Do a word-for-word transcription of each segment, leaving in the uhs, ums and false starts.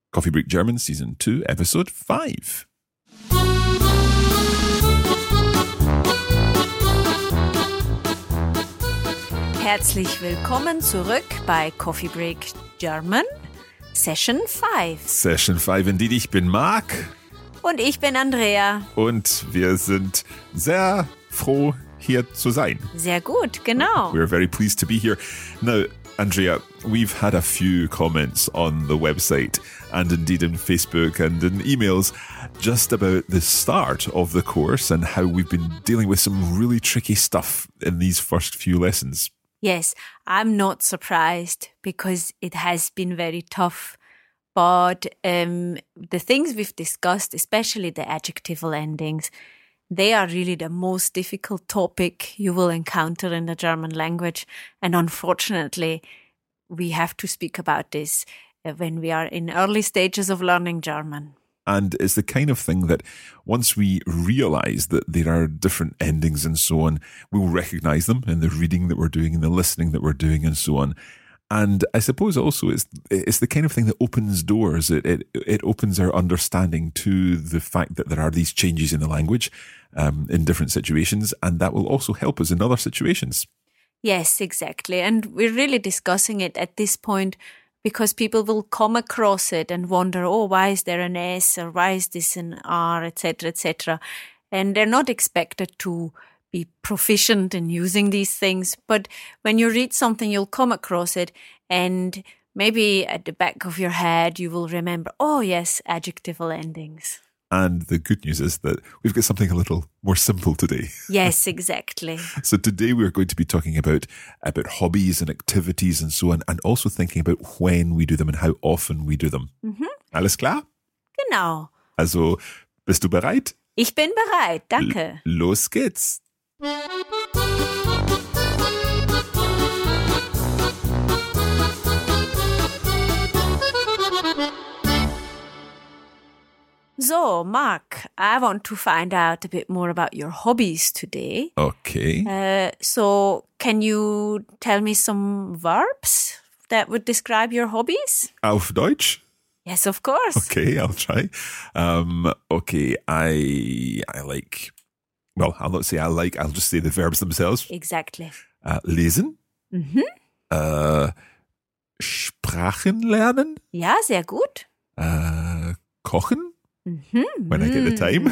Coffee Break German Season two, Episode five. Herzlich willkommen zurück bei Coffee Break German Session five. Session five indeed. Ich bin Marc. Und ich bin Andrea. Und wir sind sehr froh, hier zu sein. Sehr gut, genau. We're very pleased to be here. Now, Andrea, we've had a few comments on the website and indeed in Facebook and in emails just about the start of the course and how we've been dealing with some really tricky stuff in these first few lessons. Yes, I'm not surprised because it has been very tough. But um, the things we've discussed, especially the adjectival endings, they are really the most difficult topic you will encounter in the German language. And unfortunately, we have to speak about this when we are in early stages of learning German. And it's the kind of thing that once we realize that there are different endings and so on, we'll recognize them in the reading that we're doing and the listening that we're doing and so on. And I suppose also it's it's the kind of thing that opens doors. It it, it opens our understanding to the fact that there are these changes in the language um, in different situations, and that will also help us in other situations. Yes, exactly. And we're really discussing it at this point because people will come across it and wonder, oh, why is there an S or why is this an R, et cetera, et cetera. And they're not expected to be proficient in using these things. But when you read something, you'll come across it and maybe at the back of your head, you will remember, oh, yes, adjectival endings. And the good news is that we've got something a little more simple today. Yes, exactly. So today we're going to be talking about, about hobbies and activities and so on, and also thinking about when we do them and how often we do them. Mhm. Alles klar? Genau. Also, bist du bereit? Ich bin bereit, danke. L- los geht's. So, Mark, I want to find out a bit more about your hobbies today. Okay. Uh, so, can you tell me some verbs that would describe your hobbies? Auf Deutsch? Yes, of course. Okay, I'll try. Um, okay, I I like, well, I'll not say I like, I'll just say the verbs themselves. Exactly. Uh, lesen. Mhm. Uh, Sprachen lernen. Ja, sehr gut. Uh, kochen. Mhm. When I get the time.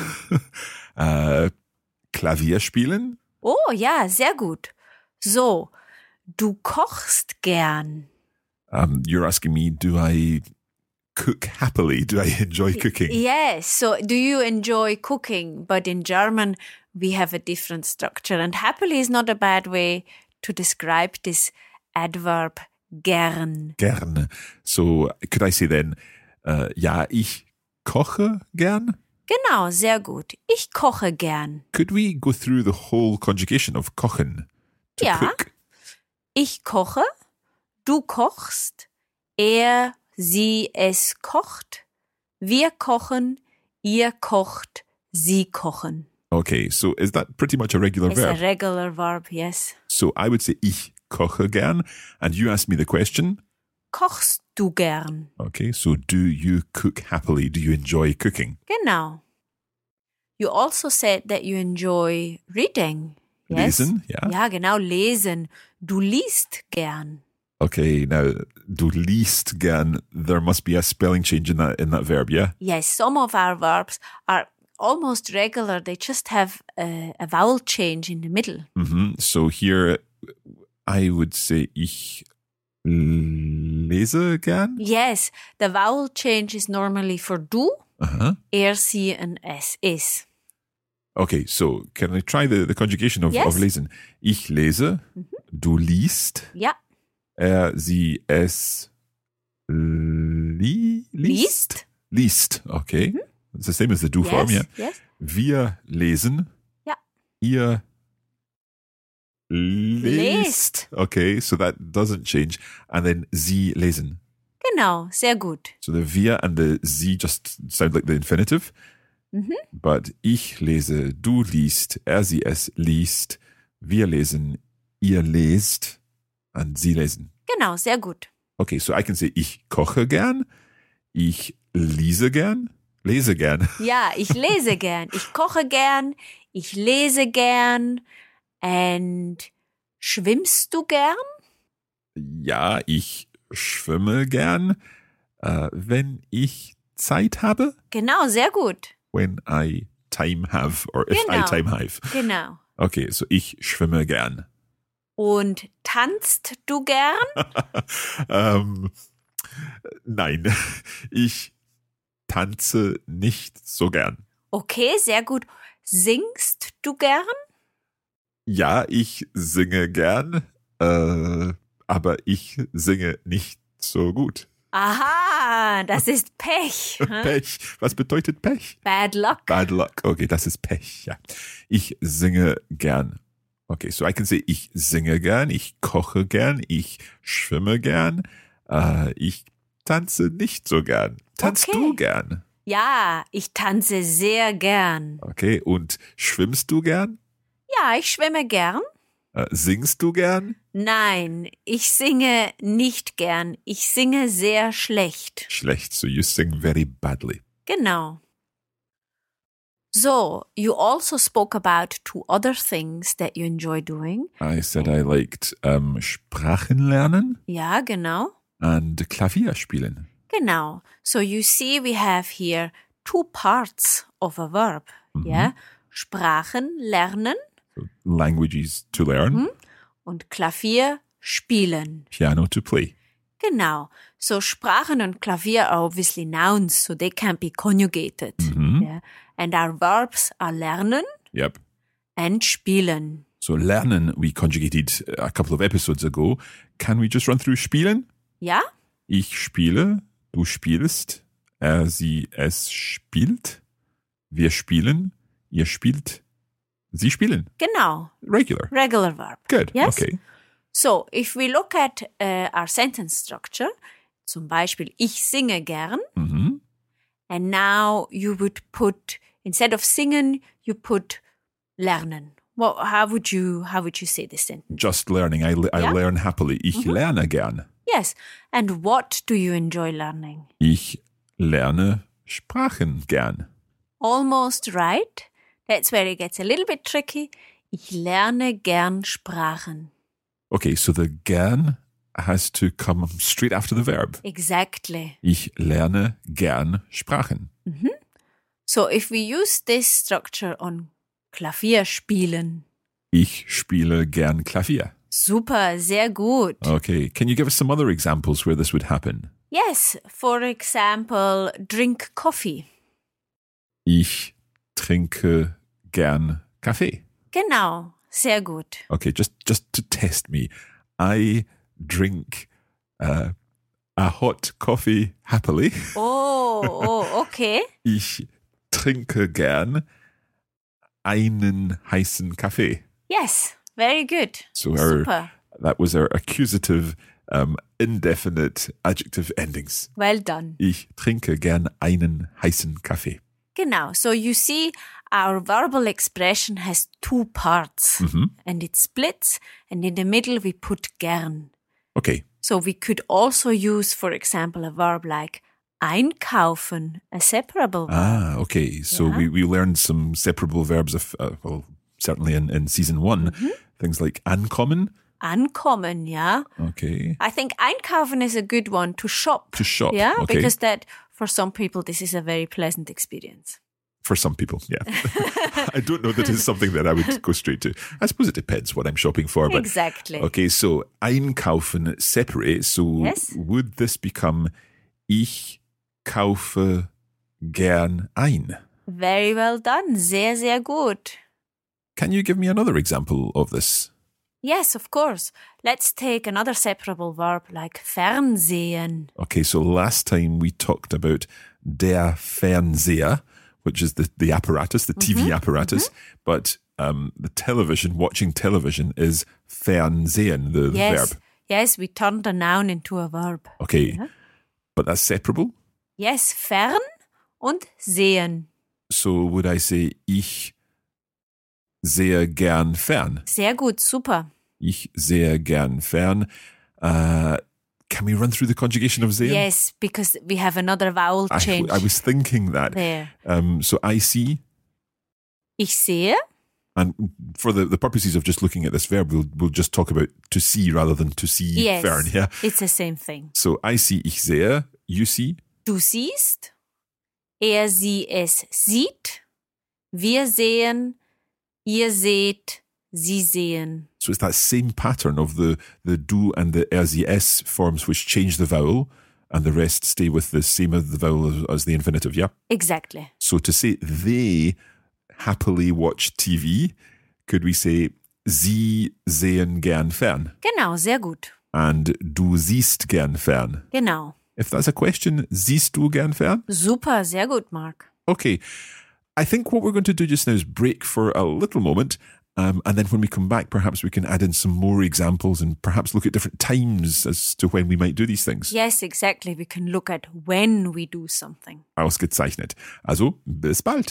uh, Klavier spielen. Oh, ja, sehr gut. So, du kochst gern. Um, you're asking me, do I cook happily? Do I enjoy cooking? Yes. So, do you enjoy cooking? But in German, we have a different structure. And happily is not a bad way to describe this adverb gern. Gerne. So, could I say then, uh, ja, ich koche gern? Genau, sehr gut. Ich koche gern. Could we go through the whole conjugation of kochen? To Ja. cook? Ich koche, du kochst, er, sie, es kocht, wir kochen, ihr kocht, sie kochen. Okay, so is that pretty much a regular It's verb? a regular verb, yes. So I would say ich koche gern, and you asked me the question. Kochst du gern? Okay, so do you cook happily? Do you enjoy cooking? Genau. You also said that you enjoy reading. Yes? Lesen, ja. Ja, genau, lesen. Du liest gern. Okay, now du liest gern. There must be a spelling change in that in that verb, yeah? Yes, some of our verbs are almost regular. They just have a, a vowel change in the middle. hmm So here I would say ich lese gern. Yes, the vowel change is normally for du, Uh-huh. er, sie, and es, is. Okay, so can I try the, the conjugation of, Yes. of lesen? Ich lese, du liest, Ja, er, sie, es li, liest? Liest, okay. It's the same as the du yes, form, yeah. yes. Wir lesen, Ja. ihr lest. Lest. Okay, so that doesn't change. And then sie lesen. Genau, sehr gut. So the wir and the sie just sound like the infinitive. Mhm. But ich lese, du liest, er, sie, es liest, wir lesen, ihr lest, and sie lesen. Genau, sehr gut. Okay, so I can say, ich koche gern, ich lese gern? Lese gern. Ja, ich lese gern. Ich koche gern. Ich lese gern. And schwimmst du gern? Ja, ich schwimme gern, äh, wenn ich Zeit habe. Genau, sehr gut. When I time have or if Genau. I time have. Genau. Okay, so ich schwimme gern. Und tanzt du gern? ähm, nein, ich tanze nicht so gern. Okay, sehr gut. Singst du gern? Ja, ich singe gern, äh, aber ich singe nicht so gut. Aha, das ist Pech. Hm? Pech. Was bedeutet Pech? Bad luck. Bad luck. Okay, das ist Pech. Ja. Ich singe gern. Okay, so I can say ich singe gern, ich koche gern, ich schwimme gern, äh, ich tanze nicht so gern. Tanzt Okay. du gern? Ja, ich tanze sehr gern. Okay, und schwimmst du gern? Ja, ich schwimme gern. Äh, singst du gern? Nein, ich singe nicht gern. Ich singe sehr schlecht. Schlecht, so you sing very badly. Genau. So, you also spoke about two other things that you enjoy doing. I said I liked um, Sprachen lernen Ja, genau. and Klavier spielen. Genau. So you see we have here two parts of a verb. Ja? Sprachen lernen So languages to learn, und Klavier spielen. piano to play. Genau. So Sprachen und Klavier are obviously nouns, so they can't be conjugated. Yeah. And our verbs are lernen Yep. and spielen. So lernen we conjugated a couple of episodes ago. Can we just run through spielen? Ja? Ich spiele, du spielst, er, sie, es spielt, wir spielen, ihr spielt, sie spielen. Genau. Regular. Regular verb. Good. Yes? Okay. So, if we look at uh, our sentence structure, zum Beispiel, ich singe gern, Mhm. and now you would put, instead of singen, you put lernen. Well, how would you, how would you say this sentence? Just learning. I, I Ja? learn happily. Ich lerne gern. Yes. And what do you enjoy learning? Ich lerne Sprachen gern. Almost right. That's where it gets a little bit tricky. Ich lerne gern Sprachen. Okay, so the gern has to come straight after the verb. Exactly. Ich lerne gern Sprachen. So if we use this structure on Klavier spielen, Ich spiele gern Klavier. super, sehr gut. Okay, can you give us some other examples where this would happen? Yes, for example, drink coffee. Ich trinke gern Kaffee. Genau, sehr gut. Okay, just just to test me, I drink uh, a hot coffee happily. Oh, oh, okay. Ich trinke gern einen heißen Kaffee. Yes, very good. So our, Super. that was our accusative, um, indefinite adjective endings. Well done. Ich trinke gern einen heißen Kaffee. Genau. So you see, our verbal expression has two parts and it splits, and in the middle we put gern. Okay, So we could also use, for example, a verb like einkaufen, a separable verb. ah, okay. So Yeah. we, we learned some separable verbs of, uh, well, certainly in, in season one, things like ankommen. Ankommen, ja. Okay. I think einkaufen is a good one to shop. To shop, Yeah, okay. because that, for some people, this is a very pleasant experience. For some people, yeah. I don't know that it's something that I would go straight to. I suppose it depends what I'm shopping for. But Exactly. okay, so einkaufen separate. So Yes. would this become ich kaufe gern ein? Very well done. Sehr, sehr gut. Can you give me another example of this? Yes, of course. Let's take another separable verb like Fernsehen. Okay, so last time we talked about der Fernseher, which is the, the apparatus, the T V apparatus, but um, the television, watching television is Fernsehen, the, the Yes. verb. Yes, we turned a noun into a verb. Okay, but that's separable. Yes, fern und sehen. So would I say ich sehe gern fern? Sehr gut, super. Ich sehe gern fern. Uh, can we run through the conjugation of sehen? Yes, because we have another vowel I, change. I was thinking that. there. Um, so I see, Ich sehe. and for the, the purposes of just looking at this verb, we'll we'll just talk about to see rather than to see Yes, fern. Yeah. it's the same thing. So I see, ich sehe, you see. Du siehst, er, sie, es sieht, wir sehen, ihr seht, sie sehen. So it's that same pattern of the, the du and the er, sie, es forms which change the vowel and the rest stay with the same of the vowel as, as the infinitive, yeah? Exactly. So to say they happily watch T V, could we say sie sehen gern fern? Genau, sehr gut. And du siehst gern fern. Genau. If that's a question, siehst du gern fern? Super, sehr gut, Mark. Okay. I think what we're going to do just now is break for a little moment. Um, and then when we come back, perhaps we can add in some more examples and perhaps look at different times as to when we might do these things. Yes, exactly. We can look at when we do something. Ausgezeichnet. Also, bis bald.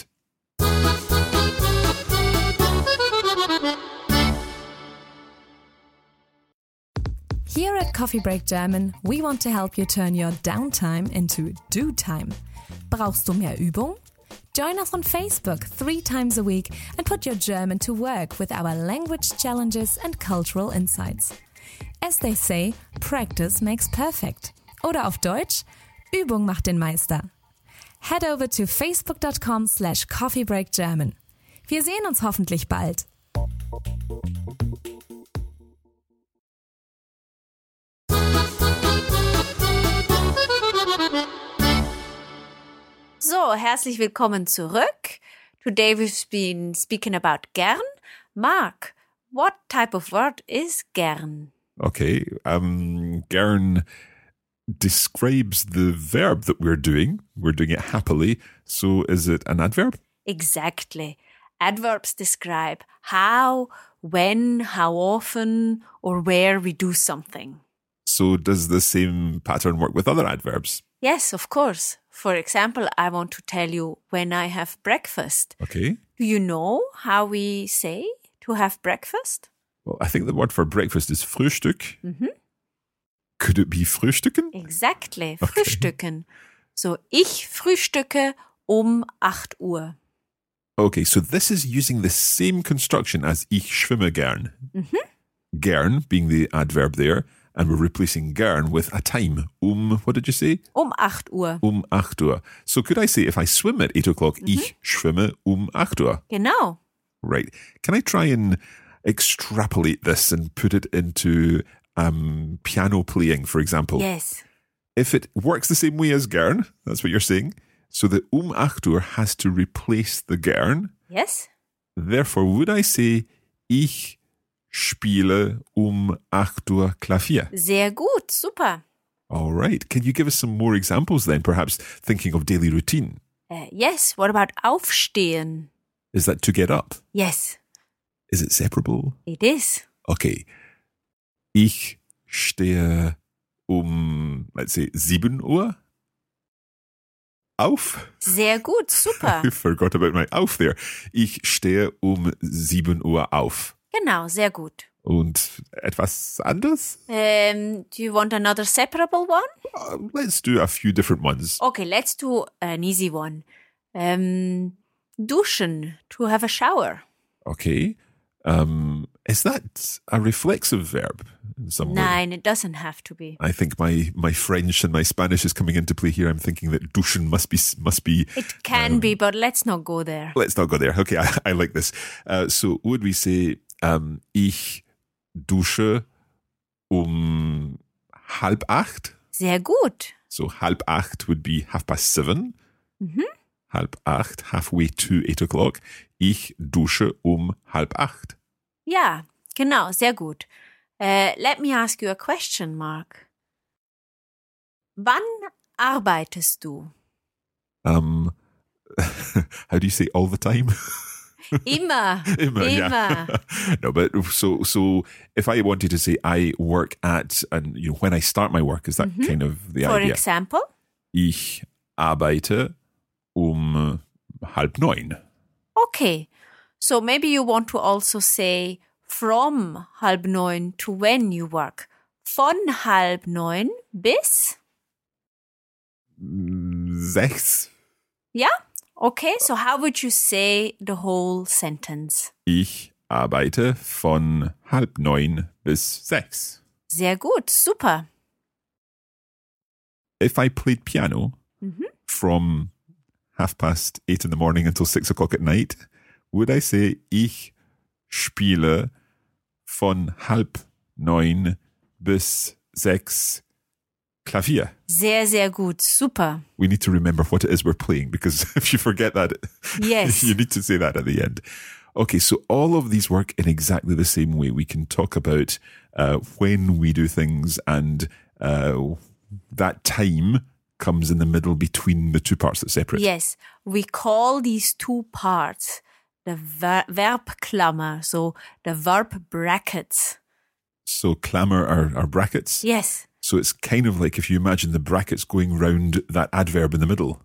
Here at Coffee Break German, we want to help you turn your downtime into do time. Brauchst du mehr Übung? Join us on Facebook three times a week and put your German to work with our language challenges and cultural insights. As they say, practice makes perfect. Oder auf Deutsch, Übung macht den Meister. Head over to facebook.com slash coffeebreakgerman. Wir sehen uns hoffentlich bald. So, herzlich willkommen zurück. Today we've been speaking about gern. Mark, what type of word is gern? Okay. Um, gern describes the verb that we're doing. We're doing it happily. So is it an adverb? Exactly. Adverbs describe how, when, how often, or where we do something. So does the same pattern work with other adverbs? Yes, of course. For example, I want to tell you when I have breakfast. Okay. Do you know how we say to have breakfast? Well, I think the word for breakfast is Frühstück. Mhm. Could it be Frühstücken? Exactly, Okay. frühstücken. So, ich frühstücke um acht Uhr. Okay, so this is using the same construction as ich schwimme gern. Mhm. Gern being the adverb there, and we're replacing gern with a time. Um, what did you say? Um acht Uhr. Um acht Uhr. So could I say if I swim at eight o'clock, ich schwimme um acht Uhr? Genau. Right. Can I try and extrapolate this and put it into um, piano playing, for example? Yes. If it works the same way as gern, that's what you're saying, so the um acht Uhr has to replace the gern. Yes. Therefore, would I say, ich spiele um acht Uhr Klavier? Sehr gut. Super. All right. Can you give us some more examples then, perhaps thinking of daily routine? Uh, yes. What about aufstehen? Is that to get up? Yes, Is it separable? it is. Okay. Ich stehe um, let's say, sieben Uhr auf. Sehr gut. Super. I forgot about my auf there. Ich stehe um sieben Uhr auf. Genau. Sehr gut. Und etwas anderes? Um, do you want another separable one? Uh, let's do a few different ones. Okay, let's do an easy one. Um, duschen. To have a shower. Okay. Um, is that a reflexive verb in some way? Nein, it doesn't have to be. I think my, my French and my Spanish is coming into play here. I'm thinking that duschen must be must be. It can be, but let's not go there. Let's not go there. Okay, I, I like this. Uh, so would we say um, ich dusche um halb acht? Sehr gut. So halb acht would be half past seven. Mhm. Halb acht, halfway to eight o'clock. Ich dusche um halb acht. Ja, genau, sehr gut. Uh, let me ask you a question, Mark. Wann arbeitest du? Um, how do you say all the time? Immer. Immer, Immer. yeah. No, but so so if I wanted to say I work at, and you know when I start my work, is that Mhm. kind of the For idea? example? Ich arbeite um halb neun. Okay. So maybe you want to also say from halb neun to when you work. von halb neun bis? Sechs. Ja? Okay, so how would you say the whole sentence? Ich arbeite von halb neun bis sechs. Sehr gut, super. If I played piano Mhm. from half past eight in the morning until six o'clock at night, would I say, ich spiele von halb neun bis sechs Klavier? Sehr, sehr gut, super. We need to remember what it is we're playing, because if you forget that, Yes. you need to say that at the end. Okay, so all of these work in exactly the same way. We can talk about uh, when we do things, and uh, that time comes in the middle between the two parts that separate. Yes, we call these two parts the ver- Verbklammer, so the verb brackets. So Klammer are, are brackets. Yes. So it's kind of like if you imagine the brackets going round that adverb in the middle.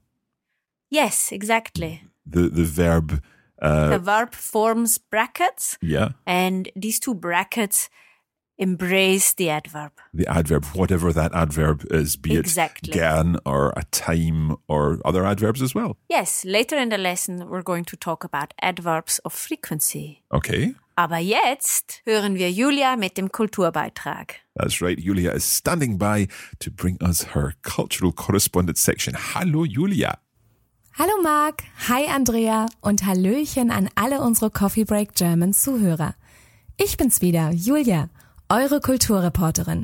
Yes, exactly. The the verb. Uh, The verb forms brackets, yeah. and these two brackets embrace the adverb. The adverb, whatever that adverb is, be Exactly. it gern or a time or other adverbs as well. Yes, later in the lesson we're going to talk about adverbs of frequency. Okay. Aber jetzt hören wir Julia mit dem Kulturbeitrag. That's right. Julia is standing by to bring us her cultural correspondence section. Hallo, Julia. Hallo Marc, hi Andrea und Hallöchen an alle unsere Coffee Break German Zuhörer. Ich bin's wieder, Julia, eure Kulturreporterin.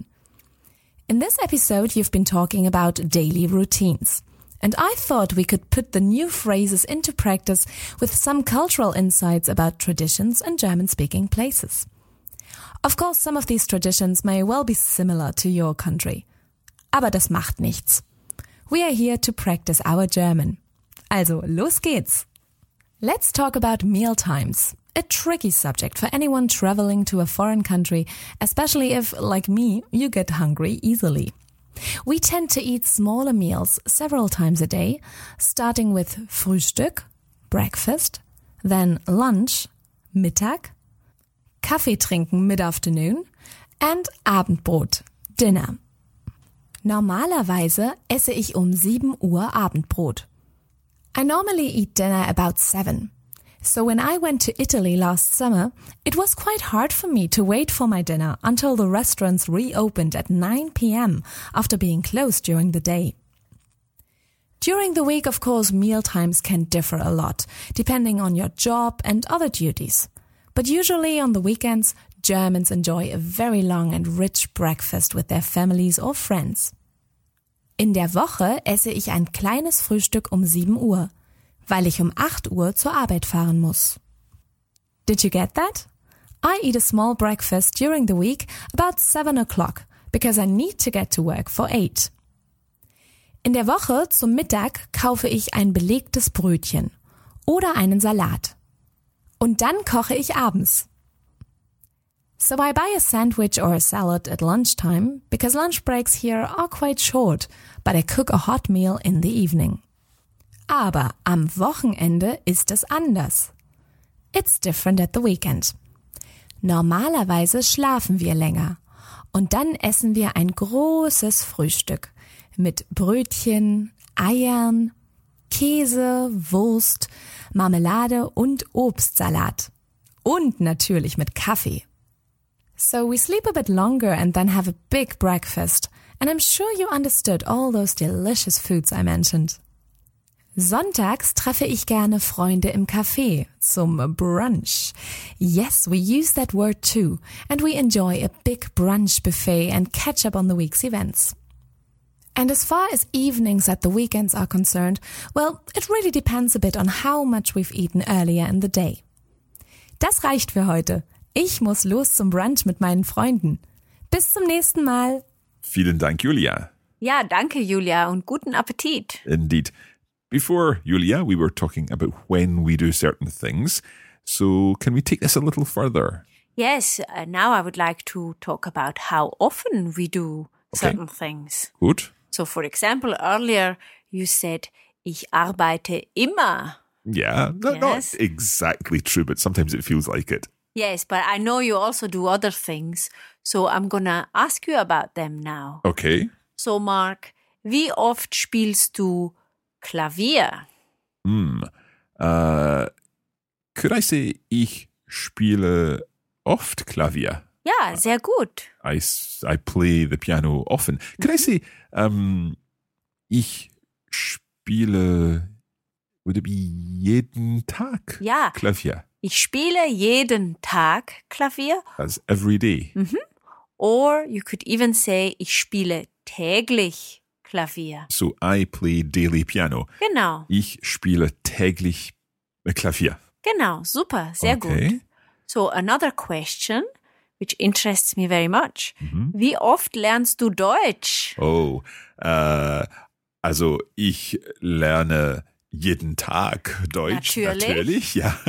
In this episode you've been talking about daily routines. And I thought we could put the new phrases into practice with some cultural insights about traditions in German-speaking places. Of course, some of these traditions may well be similar to your country. Aber das macht nichts. We are here to practice our German. Also, los geht's! Let's talk about meal times. A tricky subject for anyone traveling to a foreign country, especially if, like me, you get hungry easily. We tend to eat smaller meals several times a day, starting with Frühstück, breakfast, then lunch, Mittag, Kaffee trinken mid-afternoon, and Abendbrot, dinner. Normalerweise esse ich um sieben Uhr Abendbrot. I normally eat dinner about seven. So when I went to Italy last summer, it was quite hard for me to wait for my dinner until the restaurants reopened at nine p.m. after being closed during the day. During the week, of course, meal times can differ a lot, depending on your job and other duties. But usually on the weekends, Germans enjoy a very long and rich breakfast with their families or friends. In der Woche esse ich ein kleines Frühstück um sieben Uhr, weil ich um acht Uhr zur Arbeit fahren muss. Did you get that? I eat a small breakfast during the week about seven o'clock because I need to get to work for eight. In der Woche zum Mittag kaufe ich ein belegtes Brötchen oder einen Salat. Und dann koche ich abends. So I buy a sandwich or a salad at lunchtime because lunch breaks here are quite short, but I cook a hot meal in the evening. Aber am Wochenende ist es anders. It's different at the weekend. Normalerweise schlafen wir länger und dann essen wir ein großes Frühstück mit Brötchen, Eiern, Käse, Wurst, Marmelade und Obstsalat. Und natürlich mit Kaffee. So we sleep a bit longer and then have a big breakfast. And I'm sure you understood all those delicious foods I mentioned. Sonntags treffe ich gerne Freunde im Café zum Brunch. Yes, we use that word too, and we enjoy a big brunch buffet and catch up on the week's events. And as far as evenings at the weekends are concerned, well, it really depends a bit on how much we've eaten earlier in the day. Das reicht für heute. Ich muss los zum Brunch mit meinen Freunden. Bis zum nächsten Mal. Vielen Dank, Julia. Ja, danke Julia und guten Appetit. Indeed. Before, Julia, we were talking about when we do certain things. So can we take this a little further? Yes, uh, now I would like to talk about how often we do Okay. certain things. Gut. So for example, earlier you said, ich arbeite immer. Yeah, no, Yes. not exactly true, but sometimes it feels like it. Yes, but I know you also do other things, so I'm gonna ask you about them now. Okay. So, Mark, wie oft spielst du Klavier? Hmm. Uh, could I say ich spiele oft Klavier? Ja, sehr gut. I, s- I play the piano often. Could I say um, ich spiele, would it be jeden Tag Ja, Klavier? ich spiele jeden Tag Klavier. That's every day. Or you could even say, ich spiele täglich Klavier. So I play daily piano. Genau, Ich spiele täglich Klavier. genau, super, sehr Okay. gut. So, another question, which interests me very much. Mhm. Wie oft lernst du Deutsch? Oh, äh, also ich lerne jeden Tag Deutsch. Natürlich. Natürlich, ja.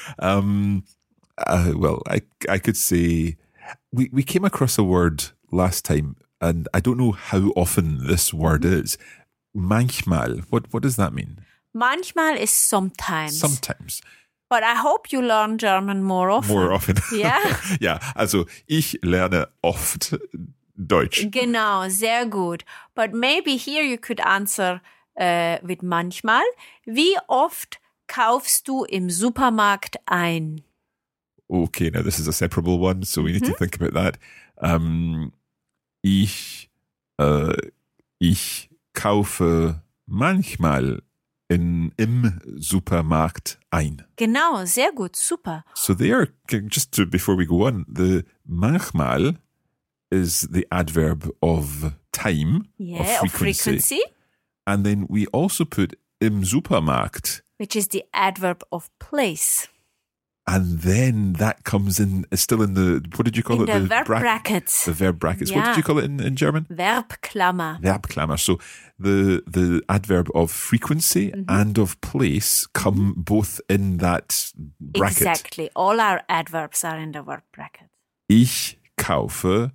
Um, uh, well, I, I could say, we, we came across a word last time, and I don't know how often this word is. Manchmal. What, what does that mean? Manchmal is sometimes. Sometimes. But I hope you learn German more often. More often. Ja? Ja, also ich lerne oft Deutsch. Genau, sehr gut. But maybe here you could answer uh, with manchmal. Wie oft kaufst du im Supermarkt ein? Okay, now this is a separable one, so we need to think about that. Um, ich, uh, ich kaufe manchmal in, im Supermarkt ein. Genau, sehr gut, super. So there, just to, before we go on, the manchmal is the adverb of time, Yeah, of of frequency. frequency, And then we also put im Supermarkt. which is the adverb of place. And then that comes in, it's still in the, what did you call In it? the verb bra- brackets. The verb brackets. What Yeah. did you call it in, in German? Verbklammer. Verbklammer. So the the adverb of frequency Mm-hmm. and of place come both in that bracket. Exactly. All our adverbs are in the verb bracket. Ich kaufe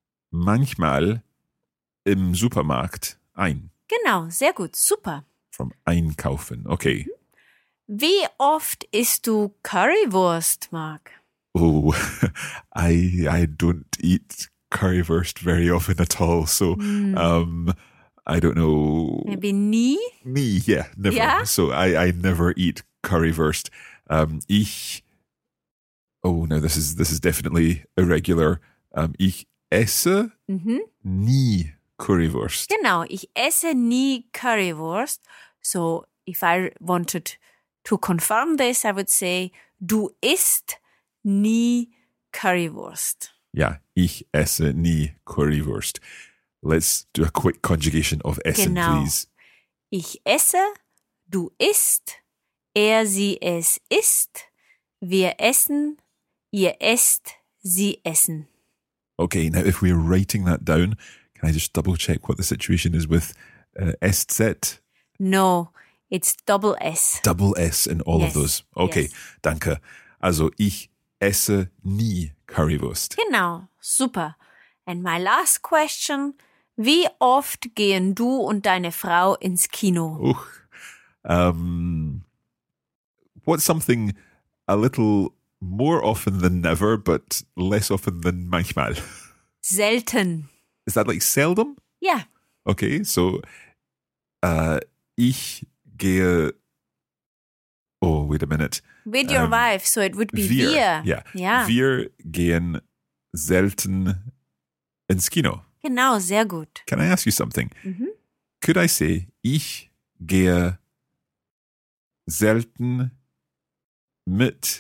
manchmal im Supermarkt ein. Genau, sehr gut, super. From einkaufen. Okay. Wie oft isst du Currywurst, Mark? Oh, I I don't eat currywurst very often at all. So um, I don't know. Maybe nie? Me, yeah, never. Yeah? So I, I never eat currywurst. Um, ich, oh no, this is this is definitely irregular. Um, ich esse Mhm. nie Currywurst. Genau, ich esse nie Currywurst. So, if I wanted to confirm this, I would say, du isst nie Currywurst. Ja, ich esse nie Currywurst. Let's do a quick conjugation of essen, Genau. please. Ich esse, du isst, er, sie, es isst, wir essen, ihr esst, sie essen. Okay, now if we're writing that down, can I just double check what the situation is with uh, Estzet? No, it's double S. Double S in all Yes, of those. Okay, yes. danke. Also, ich esse nie Currywurst. Genau, super. And my last question, wie oft gehen du und deine Frau ins Kino? Uch. Um, what's something a little more often than never, but less often than manchmal? Selten. Is that like seldom? Ja, Okay, so uh, ich gehe. Oh, wait a minute. with your Um, wife, so it would be Wir, wir. ja. Ja, Wir gehen selten ins Kino. genau, sehr gut. Can I ask you something? Mhm. Could I say, ich gehe selten mit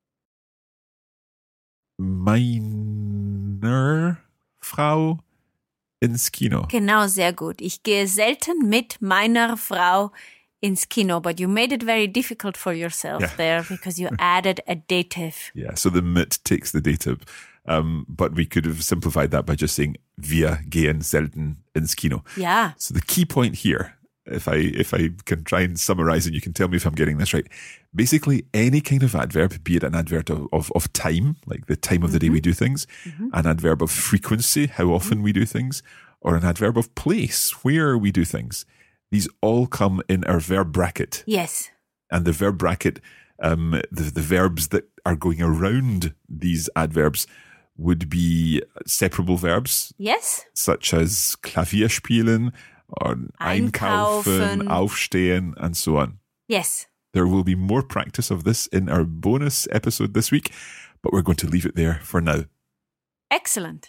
meiner Frau ins Kino? Genau, sehr gut. Ich gehe selten mit meiner Frau ins Kino, but you made it very difficult for yourself Yeah. there because you added a dative. Yeah, so the mit takes the dative. Um, but we could have simplified that by just saying, wir gehen selten ins Kino. Ja, So the key point here, if I if I can try and summarize and you can tell me if I'm getting this right, basically any kind of adverb, be it an adverb of, of, of time, like the time of the day we do things, an adverb of frequency, how often we do things, or an adverb of place, where we do things. These all come in our verb bracket. yes. And the verb bracket Um, the, the verbs that are going around these adverbs would be separable verbs. Yes. Such as Klavier spielen or einkaufen, Einkaufen. aufstehen, and so on. Yes. There will be more practice of this in our bonus episode this week, but we're going to leave it there for now. Excellent.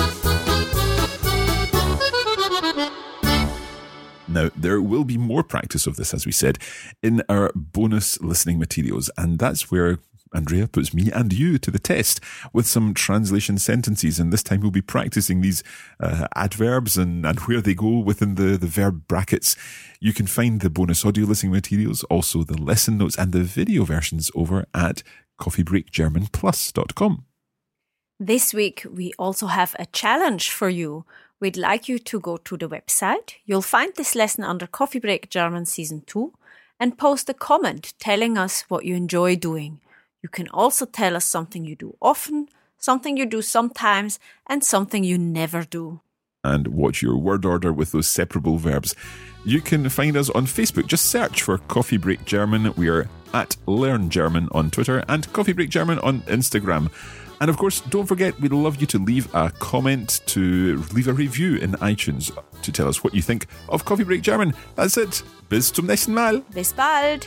Now, there will be more practice of this, as we said, in our bonus listening materials, and that's where Andrea puts me and you to the test with some translation sentences, and this time we'll be practicing these uh, adverbs and, and where they go within the, the verb brackets. You can find the bonus audio listening materials, also the lesson notes and the video versions over at coffee break german plus dot com. This week, we also have a challenge for you. We'd like you to go to the website. You'll find this lesson under Coffee Break German Season two and post a comment telling us what you enjoy doing. You can also tell us something you do often, something you do sometimes, and something you never do. And watch your word order with those separable verbs. You can find us on Facebook. Just search for Coffee Break German. We are at Learn German on Twitter and Coffee Break German on Instagram. And of course, don't forget, we'd love you to leave a comment, to leave a review in iTunes to tell us what you think of Coffee Break German. That's it. Bis zum nächsten Mal. Bis bald.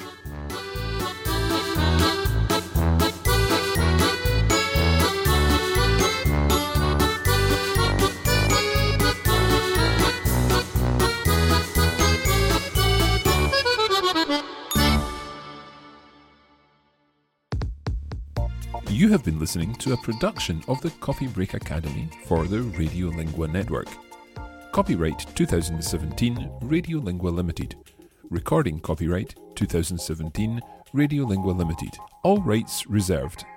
You have been listening to a production of the Coffee Break Academy for the Radiolingua Network. Copyright twenty seventeen Radiolingua Limited. Recording copyright twenty seventeen Radiolingua Limited. All rights reserved.